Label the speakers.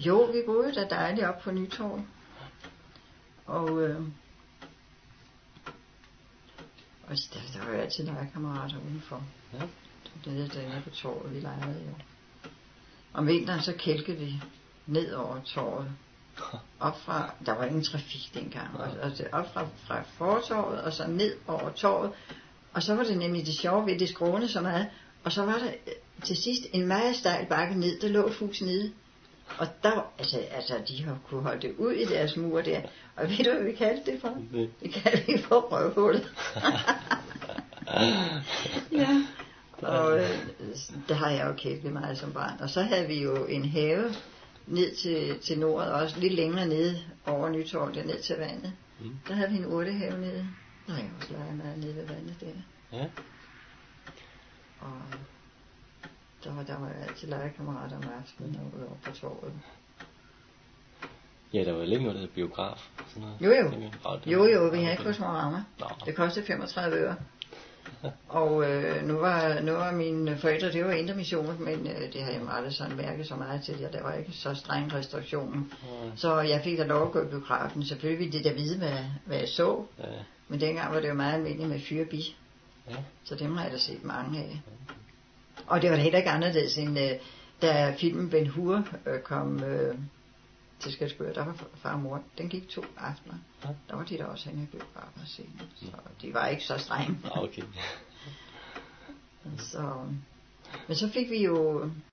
Speaker 1: Jo, vi boede da dejligt op på Nytorv. Og der var jo altid legekammerater udenfor.
Speaker 2: Ja.
Speaker 1: Dernede på torvet, vi legede jo. Om vinteren så kælkede vi ned over torvet. Op fra, der var ingen trafik dengang. Altså op fra fortorvet og så ned over torvet. Og så var det nemlig det sjove ved det skråne så meget. Og så var der til sidst en meget stejl bakke ned, der lå et hus nede. Og der, altså de har kunne holde det ud i deres mur der. Og ved du, hvad vi kaldte det for? Det kaldte vi for røvhullet. Ja. Og der har jeg jo kælket meget som barn. Og så havde vi jo en have ned til nordet, også lidt længere nede over Nytorv, der ned til vandet. Der havde vi en urtehave nede. Nå, jeg også leger meget nede ved vandet der.
Speaker 2: Ja.
Speaker 1: Og der var altid legekammerater om aftenen ude over på torvet.
Speaker 2: Ja, der var længe noget biograf. Sådan noget.
Speaker 1: Jo, vi havde ikke på Små. Det kostede 35 øre. Og nu var mine forældre, det var Indre Mission, men det har jeg aldrig sådan mærket så meget til, at der var ikke så streng restriktion. Så jeg fik da lov at gå i biografen. Selvfølgelig ville det da vide, hvad jeg så. Ja. Men dengang var det jo meget almindeligt med Fyrbi. Ja. Så dem har jeg da set mange af. Og det var da heller ikke anderledes end da filmen Ben Hur kom til Skælskør, der var far og mor. Den gik 2 aftener. Ja. Der var de der også henne i biografen og se. Så de var ikke så strenge.
Speaker 2: Okay.
Speaker 1: Så, men så fik vi jo